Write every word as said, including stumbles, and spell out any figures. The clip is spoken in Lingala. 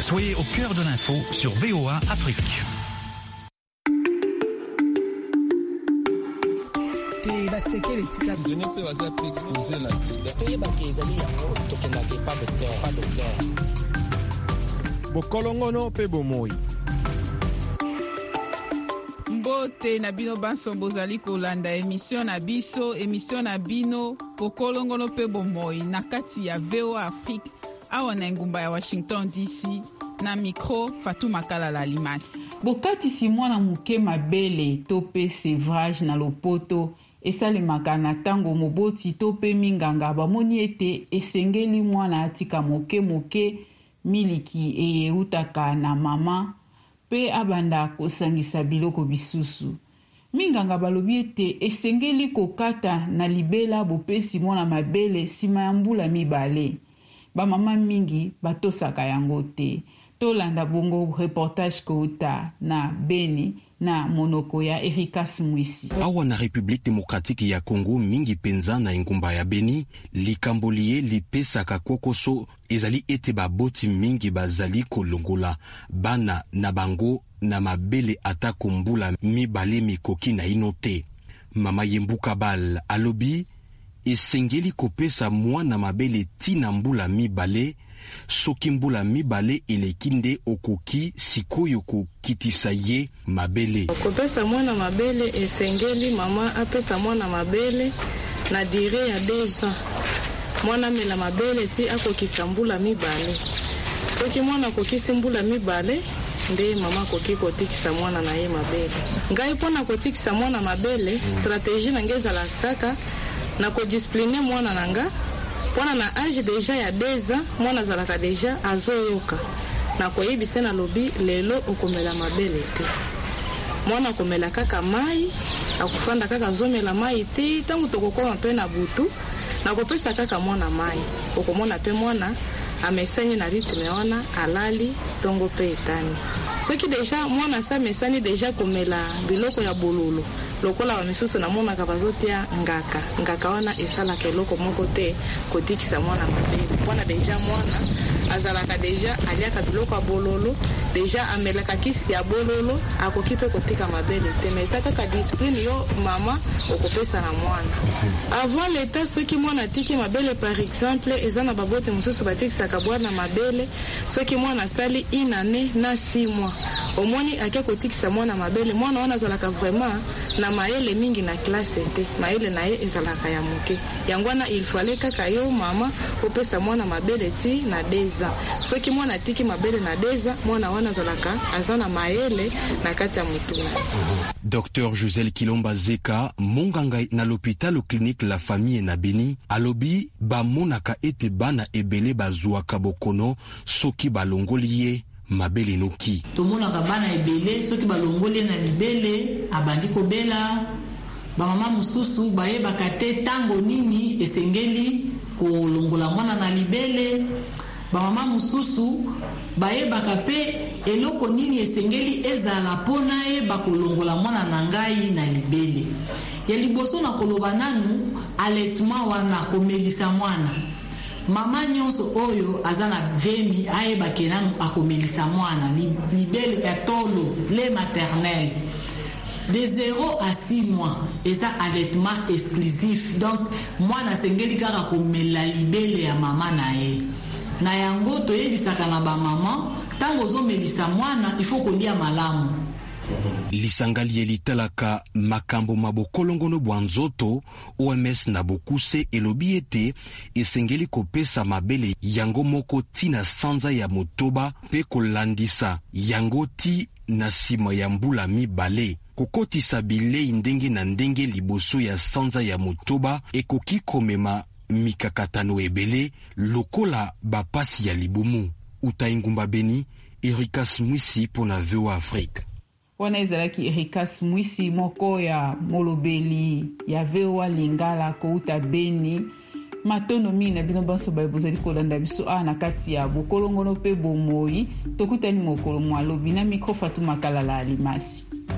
Soyez au cœur de l'info sur V O A Afrique. Bokolongono pe bomoi. Mbote na bino banso bozali kolanda emission na biso, emission na bino Bokolongono pe bomoi na kati ya V O A Afrique awa na ngumba ya Washington D C na micro Fatou Makalala Limasi. Bokatisi mwana muke mabele to pe sevrage na lopoto esalemaka na tango moboti to pe minganga bamoni ete esengeli mwana atika moke moke miliki eyeutaka na mama pe abanda kosangisa biloko bisusu. Minganga balobi ete esengeli kokata na libela bopesi mwana mabele sima ya mbula mibale. Bamama mingi batosaka yango te. Tolanda bongo reportage kouta na Beni na monoko ya Ericas Mwisi. Awa na République démocratique ya Congo mingi penza na ngumba ya Beni likambolie lipesaka kokoso ezali ete baboti mingi bazali kolongola bana na bango na mabele ata kombula mibale mikoki na inote. Mama Yembuka Bal alobi esengeli kopesa mwana mabele tina mbula mibale soki mbula mibale elekinde okoki sikoyo kokitisa ye mabele. Kopesa mwana mabele esengeli mama apesa mwana mabele na dire ya deux ans. Mwana mela mabele ti akokisa mbula mibale. Soki mwana kokisi mbula mibale nde mama koki kotikisa mwana na ye mabele. Ngai pona kotikisa mwana mabele stratégie na ngeza la kaka na ko discipliner mwana nanga. Pona na âge déjà ya deux ans mwana zalaka déjà azoyoka na koyebisa na lobi lelo okomela mabele te. Mwana komela kaka mai akufanda kaka zomela mai te tangu tokokoma pe na butu na kopesa kaka mwana mai okomona pe mwana amesanyi na rythme wana alali tongo pe etani. Soki déjà mwana sa mesani déjà komela biloko ya bololo lokola wa misusu na mona kabazotia ngaka ngaka wana esala keloko moko te kotikisa mwana mabele. Pona deja mwana azalaka deja aliaka biloko ya bololo deja amelaka kisi ya bololo akokipe kotika mabele te mesa kaka discipline yo mama okopesa na mwana. Avant l'état soki mwana tiki mabele par exemple ezana babote mususu batikisa kabwana mabele soki mwana sali inane na six mois omoni ake kotikisa mwana mabele mwana wana azalaka vraiment na maele mingi na classe te maele na ye ezalaka ya muke yangwana il fallait kaka yo mama opesa mwana mabele ti na deux ans. Soki mwana tiki mabele na deux ans mwana wana zalaka azana maele na kati ya mutuna. Docteur Josel Kilomba Zeka monganga na l'hôpital clinique La Famille na Beni alobi ba monaka ete bana ebele bazwaka bokono soki balongoliye mabele noki. Tomonaka bana ebele soki balongoliye na libele abandi kobela ba mama mususu bayebaka te tango nini esengeli kolongola mwana na libele. Ba mama mususu bayebaka pe eloko nini esengeli ezala pona ye bakolongola mwana na ngai na libele. Ya liboso na koloba nanu allaitement wana komelisa mwana. Mama nyonso oyo azana vemi ayebake nanu akomelisa mwana libele etolo le maternel. De zéro à six mois, et ça allaitement exclusif. Donc, moi na sengeli kaka komela libele ya mama na ye. Na yango toyebisaka na ba mama tango zomelisa mwana il faut kolia malamu. Lisangali elitalaka makambo mabokolongono bwanzoto O M S na bokuse elobi ete esengeli kopesa mabele yango moko tina sanza ya motoba pe kolandisa yango ti na sima ya mbula mibale. Kokotisa bilei ndenge na ndenge liboso ya sanza ya motoba ekoki komema mikakatano ebele lokola bapasi ya libumu. Utaingumba Beni, Ericas Mwisi pona V O A Afrique. Wana ezalaki Ericas Mwisi moko ya molobeli ya V O A Lingala kouta Beni. Matono mi na bino banso ba bozali kolanda biso a na kati ya bokolongono pe bomoi tokutani mokolo mwalobi na micro Fatou Makalala Limasi.